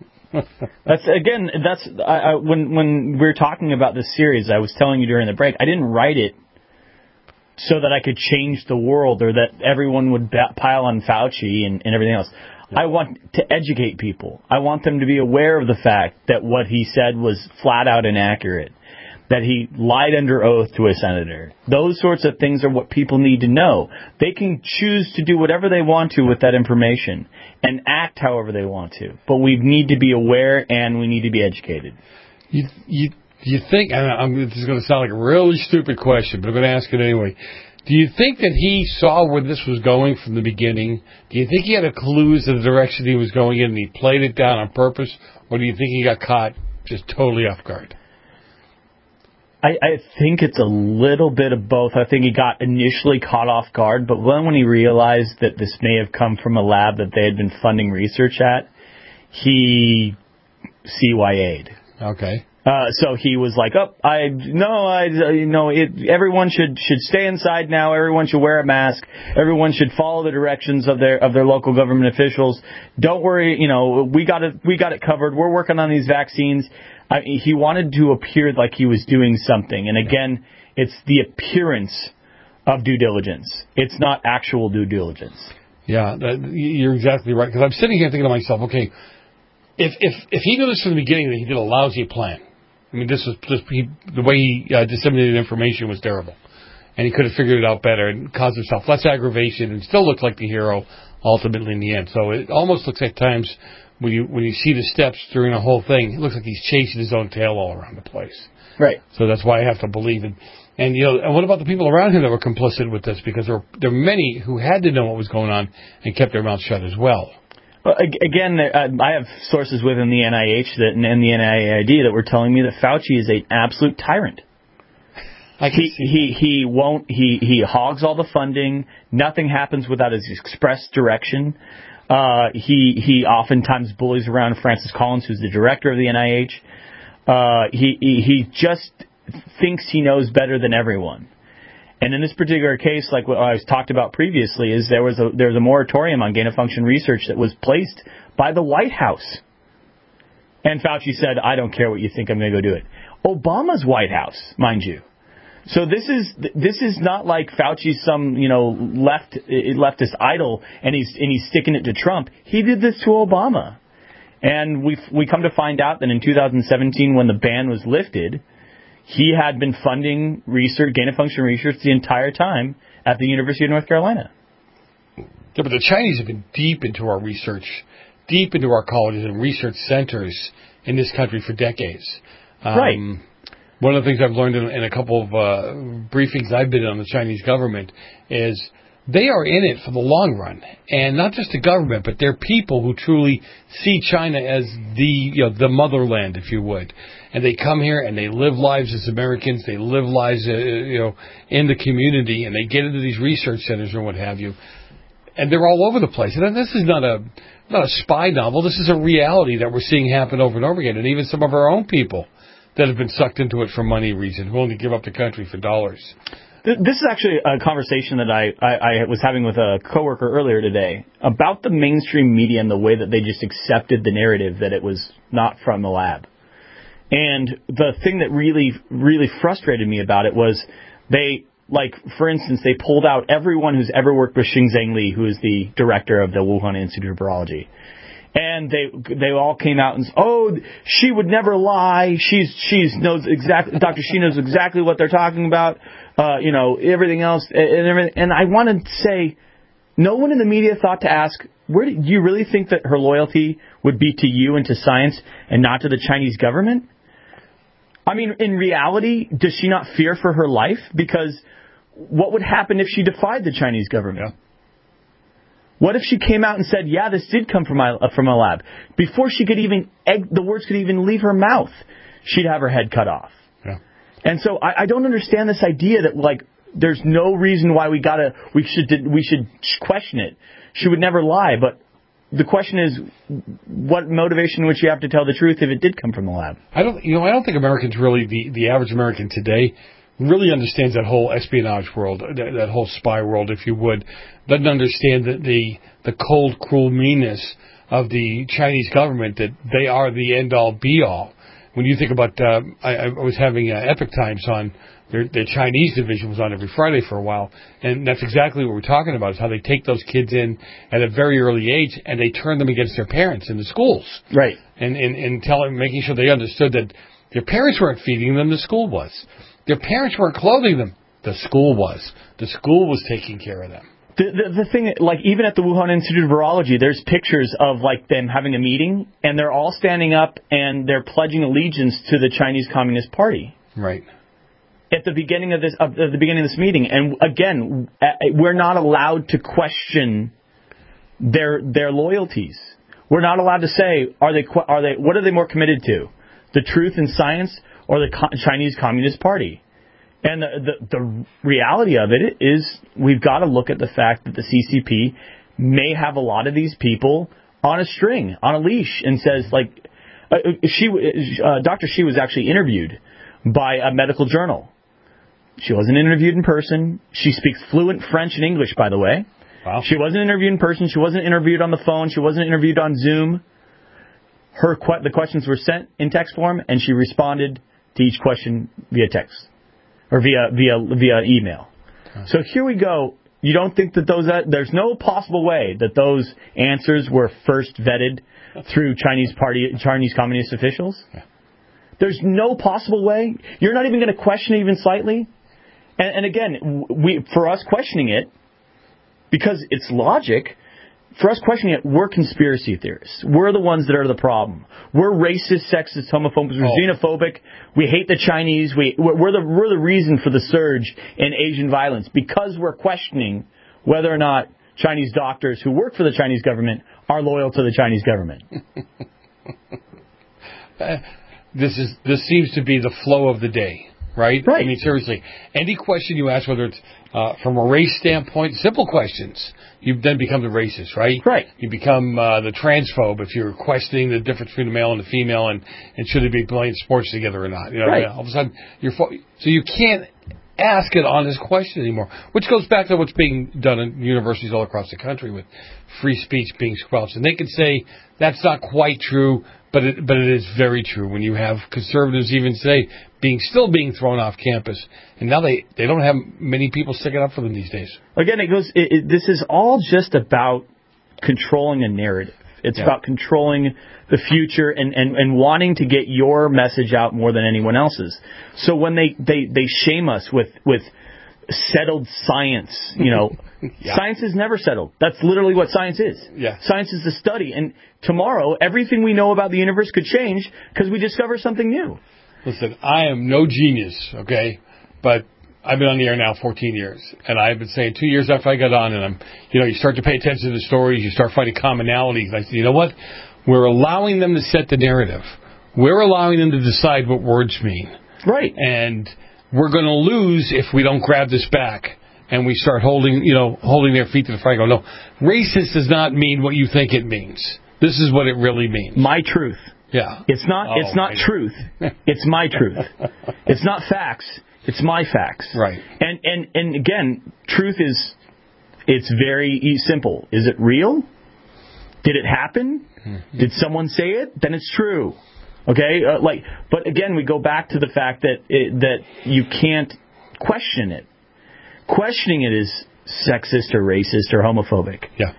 R: When we were talking about this series, I was telling you during the break, I didn't write it so that I could change the world or that everyone would pile on Fauci and everything else. Yeah. I want to educate people. I want them to be aware of the fact that what he said was flat out inaccurate, that he lied under oath to a senator. Those sorts of things are what people need to know. They can choose to do whatever they want to with that information and act however they want to. But we need to be aware and we need to be educated.
H: You think, this is going to sound like a really stupid question, but I'm going to ask it anyway. Do you think that he saw where this was going from the beginning? Do you think he had a clue as to the direction he was going in and he played it down on purpose? Or do you think he got caught just totally off guard?
R: I think it's a little bit of both. I think he got initially caught off guard, but then when he realized that this may have come from a lab that they had been funding research at, he CYA'd.
H: Okay.
R: So he was like, everyone should stay inside now. Everyone should wear a mask. Everyone should follow the directions of their local government officials. Don't worry, we got it covered. We're working on these vaccines. He wanted to appear like he was doing something. And again, it's the appearance of due diligence. It's not actual due diligence. Yeah, you're exactly right. Because I'm sitting here thinking to myself, okay, if he knew this from the beginning that he did a lousy plan. I mean, this was just the way he disseminated information was terrible. And he could have figured it out better and caused himself less aggravation and still looked like the hero ultimately in the end. So it almost looks at times when you see the steps during the whole thing, it looks like he's chasing his own tail all around the place. Right. So that's why I have to believe it. And what about the people around him that were complicit with this? Because there are many who had to know what was going on and kept their mouths shut as well. Well, again, I have sources within the NIH and the NIAID that were telling me that Fauci is an absolute tyrant. He hogs all the funding. Nothing happens without his express direction. He oftentimes bullies around Francis Collins, who's the director of the NIH. He just thinks he knows better than everyone. And in this particular case, like what I talked about previously, is there was a moratorium on gain-of-function research that was placed by the White House. And Fauci said, I don't care what you think, I'm going to go do it. Obama's White House, mind you. So this is not like Fauci's some leftist idol and he's sticking it to Trump. He did this to Obama. And we come to find out that in 2017, when the ban was lifted, he had been funding research, gain-of-function research, the entire time at the University of North Carolina. Yeah, but the Chinese have been deep into our research, deep into our colleges and research centers in this country for decades. Right. One of the things I've learned in a couple of briefings I've been on the Chinese government is they are in it for the long run. And not just the government, but they're people who truly see China as the motherland, if you would. And they come here and they live lives as Americans. They live lives, in the community, and they get into these research centers or what have you. And they're all over the place. And this is not a spy novel. This is a reality that we're seeing happen over and over again. And even some of our own people that have been sucked into it for money reasons, who only give up the country for dollars. This is actually a conversation that I was having with a coworker earlier today about the mainstream media and the way that they just accepted the narrative that it was not from the lab. And the thing that really, really frustrated me about it was for instance, they pulled out everyone who's ever worked with Xingzheng Li, who is the director of the Wuhan Institute of Virology. And they all came out and said, oh, she would never lie. She knows exactly, Dr. She knows exactly what they're talking about. Everything else and everything. And I wanted to say, no one in the media thought to ask, do you really think that her loyalty would be to you and to science and not to the Chinese government? I mean, in reality, does she not fear for her life? Because what would happen if she defied the Chinese government? Yeah. What if she came out and said, yeah, this did come from a lab? Before she could the words could even leave her mouth, she'd have her head cut off. Yeah. And so I don't understand this idea that, there's no reason why we should question it. She would never lie, but the question is, what motivation would she have to tell the truth if it did come from the lab? I don't think Americans really, the average American today, really understands that whole espionage world, that whole spy world, if you would. Doesn't understand the cold, cruel meanness of the Chinese government, that they are the end-all, be-all. When you think about, I was having Epic Times on. Their Chinese division was on every Friday for a while, and that's exactly what we're talking about, is how they take those kids in at a very early age and they turn them against their parents in the schools. Right. And making sure they understood that their parents weren't feeding them, the school was. Their parents weren't clothing them, the school was. The school was taking care of them. The thing, even at the Wuhan Institute of Virology, there's pictures of, them having a meeting, and they're all standing up and they're pledging allegiance to the Chinese Communist Party. Right. At the beginning of this meeting, and again, we're not allowed to question their loyalties. We're not allowed to say, what are they more committed to, the truth and science or the Chinese Communist Party? And the reality of it is, we've got to look at the fact that the CCP may have a lot of these people on a string, on a leash, and says, Dr. Shi was actually interviewed by a medical journal. She wasn't interviewed in person. She speaks fluent French and English, by the way.
H: Wow.
R: She wasn't interviewed in person. She wasn't interviewed on the phone. She wasn't interviewed on Zoom. The questions were sent in text form, and she responded to each question via text or via email. Okay. So here we go. You don't think that there's no possible way that those answers were first vetted through Chinese Communist officials? Yeah. There's no possible way. You're not even going to question it even slightly. And again, for us questioning it, because it's logic, for us questioning it, we're conspiracy theorists. We're the ones that are the problem. We're racist, sexist, homophobic, xenophobic. We hate the Chinese. We're the reason for the surge in Asian violence, because we're questioning whether or not Chinese doctors who work for the Chinese government are loyal to the Chinese government.
H: This seems to be the flow of the day, right?
R: Right.
H: I mean, seriously, any question you ask, whether it's from a race standpoint, simple questions, you then become the racist, right?
R: Right.
H: You become the transphobe if you're questioning the difference between the male and the female and should they be playing sports together or not. You know,
R: right.
H: All of a sudden, so you can't ask an honest question anymore, which goes back to what's being done in universities all across the country with free speech being squelched. And they can say that's not quite true, but it is very true when you have conservatives even say still being thrown off campus. And now they don't have many people sticking up for them these days.
R: Again, this is all just about controlling a narrative. It's about controlling the future and wanting to get your message out more than anyone else's. So when they shame us with settled science, science is never settled. That's literally what science is.
H: Yeah.
R: Science is the study. And tomorrow, everything we know about the universe could change because we discover something new.
H: Listen, I am no genius, okay? But I've been on the air now 14 years, and I've been saying 2 years after I got on, and you start to pay attention to the stories, you start finding commonalities. I said, you know what? We're allowing them to set the narrative. We're allowing them to decide what words mean.
R: Right.
H: And we're going to lose if we don't grab this back and we start holding their feet to the fire. Go, no, racist does not mean what you think it means. This is what it really means.
R: My truth.
H: Yeah.
R: It's not truth. It's my truth. It's not facts. It's my facts.
H: Right.
R: And again, truth it's very simple. Is it real? Did it happen? Mm-hmm. Did someone say it? Then it's true. Okay? But again, we go back to the fact that you can't question it. Questioning it is sexist or racist or homophobic.
H: Yeah.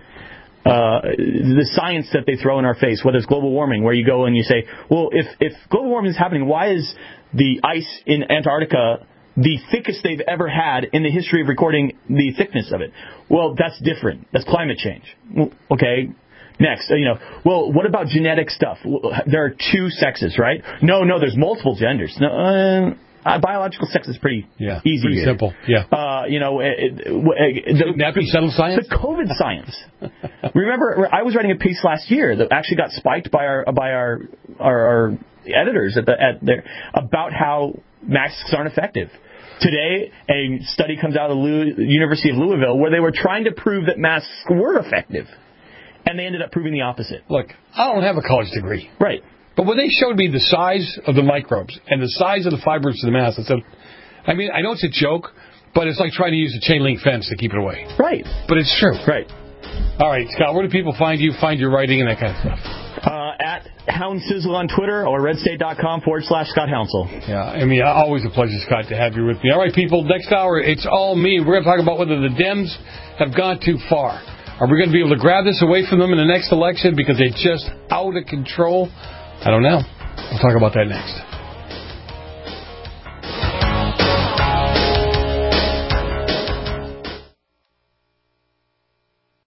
R: The science that they throw in our face, whether it's global warming, where you go and you say, well, if global warming is happening, why is the ice in Antarctica the thickest they've ever had in the history of recording the thickness of it? Well, that's different. That's climate change. Well, okay. Next, well, what about genetic stuff? There are two sexes, right? No, there's multiple genders. No, biological sex is pretty easy.
H: Pretty simple. Yeah.
R: That be settled science? The COVID science. Remember, I was writing a piece last year that actually got spiked by our editors about how masks aren't effective. Today, a study comes out of the University of Louisville where they were trying to prove that masks were effective, and they ended up proving the opposite.
H: Look, I don't have a college degree.
R: Right.
H: But when they showed me the size of the microbes and the size of the fibers of the mask, I said, I know it's a joke, but it's like trying to use a chain link fence to keep it away.
R: Right.
H: But it's true.
R: Right.
H: All right, Scott, where do people find you, find your writing and that kind of stuff?
R: At Hound Sizzle on Twitter or redstate.com/Scott Hounsell.
H: Yeah, always a pleasure, Scott, to have you with me. All right, people, next hour, it's all me. We're going to talk about whether the Dems have gone too far. Are we going to be able to grab this away from them in the next election because they're just out of control? I don't know. We'll talk about that next.